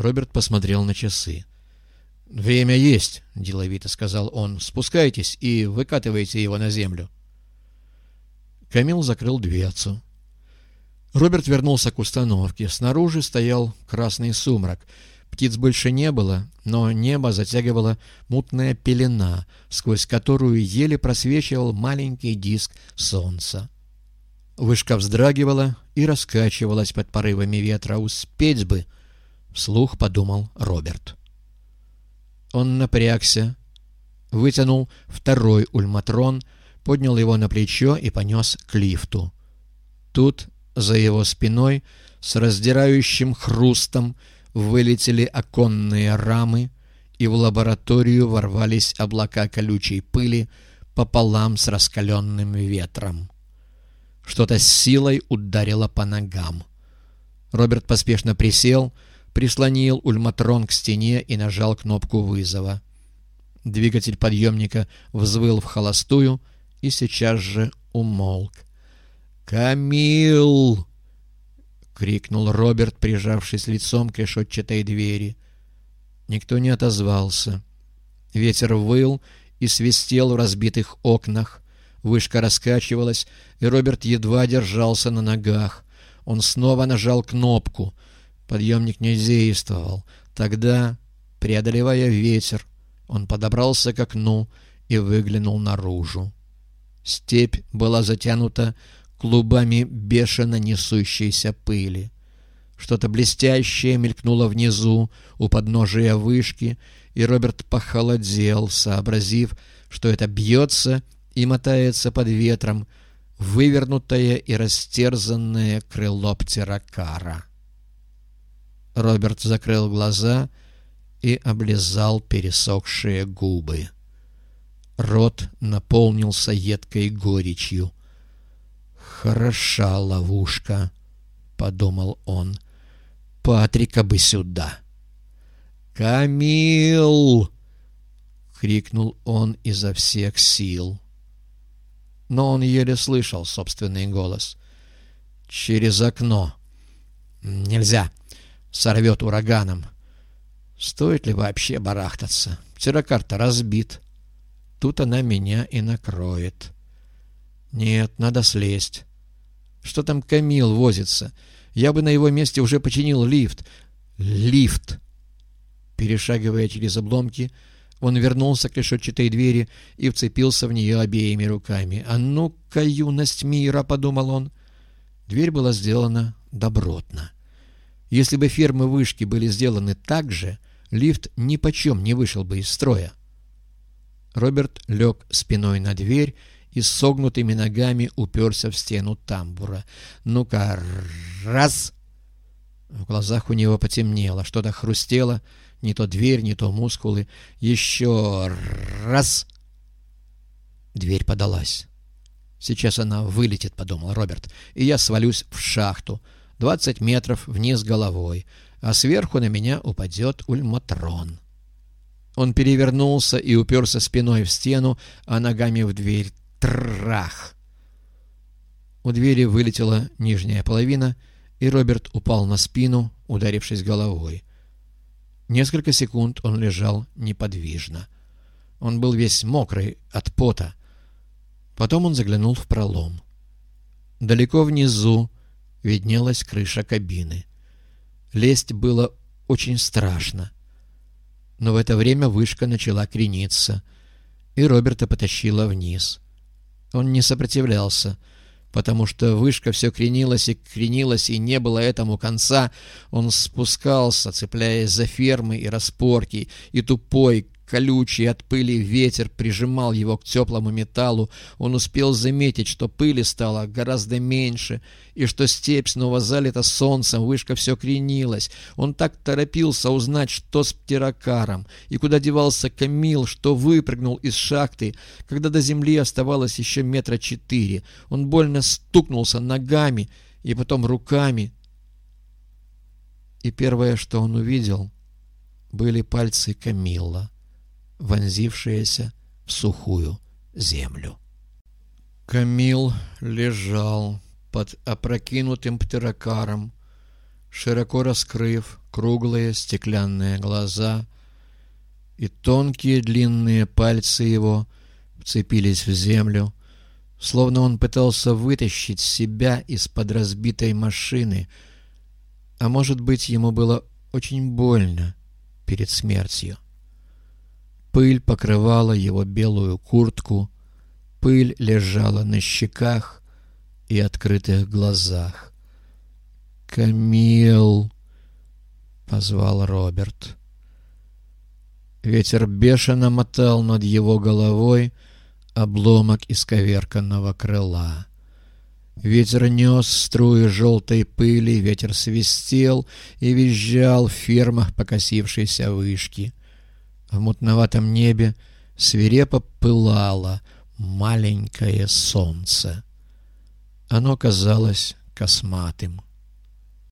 Роберт посмотрел на часы. «Время есть», — деловито сказал он. «Спускайтесь и выкатывайте его на землю». Камил закрыл дверцу. Роберт вернулся к установке. Снаружи стоял красный сумрак. Птиц больше не было, но небо затягивала мутная пелена, сквозь которую еле просвечивал маленький диск солнца. Вышка вздрагивала и раскачивалась под порывами ветра. «Успеть бы!» — вслух подумал Роберт. Он напрягся, вытянул второй ульматрон, поднял его на плечо и понес к лифту. Тут за его спиной с раздирающим хрустом вылетели оконные рамы, и в лабораторию ворвались облака колючей пыли пополам с раскаленным ветром. Что-то с силой ударило по ногам. Роберт поспешно присел, прислонил ульматрон к стене и нажал кнопку вызова. Двигатель подъемника взвыл в холостую и сейчас же умолк. «Камил!» — крикнул Роберт, прижавшись лицом к решетчатой двери. Никто не отозвался. Ветер выл и свистел в разбитых окнах. Вышка раскачивалась, и Роберт едва держался на ногах. Он снова нажал кнопку. Подъемник не действовал. Тогда, преодолевая ветер, он подобрался к окну и выглянул наружу. Степь была затянута клубами бешено несущейся пыли. Что-то блестящее мелькнуло внизу, у подножия вышки, и Роберт похолодел, сообразив, что это бьется и мотается под ветром вывернутое и растерзанное крыло птерокара. Роберт закрыл глаза и облизал пересохшие губы. Рот наполнился едкой горечью. «Хороша ловушка», — подумал он. «Патрика бы сюда!» «Камил!» — крикнул он изо всех сил. Но он еле слышал собственный голос. «Через окно. Нельзя. Сорвет ураганом. Стоит ли вообще барахтаться? Птерокар-то разбит. Тут она меня и накроет. Нет, надо слезть. Что там Камил возится? Я бы на его месте уже починил лифт. Лифт!» Перешагивая через обломки, он вернулся к решетчатой двери и вцепился в нее обеими руками. «А ну-ка, юность мира!» — подумал он. Дверь была сделана добротно. Если бы фермы вышки были сделаны так же, лифт нипочем не вышел бы из строя. Роберт лег спиной на дверь и с согнутыми ногами уперся в стену тамбура. «Ну-ка, раз!» В глазах у него потемнело, что-то хрустело, не то дверь, не то мускулы. «Еще раз!» Дверь подалась. «Сейчас она вылетит», — подумал Роберт, — «и я свалюсь в шахту, 20 метров вниз головой, а сверху на меня упадет ульматрон». Он перевернулся и уперся спиной в стену, а ногами в дверь. Трах! У двери вылетела нижняя половина, и Роберт упал на спину, ударившись головой. Несколько секунд он лежал неподвижно. Он был весь мокрый от пота. Потом он заглянул в пролом. Далеко внизу виднелась крыша кабины. Лезть было очень страшно. Но в это время вышка начала крениться, и Роберта потащила вниз. Он не сопротивлялся, потому что вышка все кренилась, и не было этому конца. Он спускался, цепляясь за фермы и распорки, и тупой, колючий от пыли ветер прижимал его к теплому металлу. Он успел заметить, что пыли стало гораздо меньше, и что степь снова залита солнцем, вышка все кренилась. Он так торопился узнать, что с птерокаром, и куда девался Камил, что выпрыгнул из шахты, когда до земли оставалось еще 4 метра. Он больно стукнулся ногами и потом руками. И первое, что он увидел, были пальцы Камилла, вонзившиеся в сухую землю. Камил лежал под опрокинутым птерокаром, широко раскрыв круглые стеклянные глаза, и тонкие длинные пальцы его вцепились в землю, словно он пытался вытащить себя из-под разбитой машины, а может быть, ему было очень больно перед смертью. Пыль покрывала его белую куртку, пыль лежала на щеках и открытых глазах. «Камил!» — позвал Роберт. Ветер бешено мотал над его головой обломок исковерканного крыла. Ветер нес струи желтой пыли, ветер свистел и визжал в фермах покосившейся вышки. В мутноватом небе свирепо пылало маленькое солнце. Оно казалось косматым.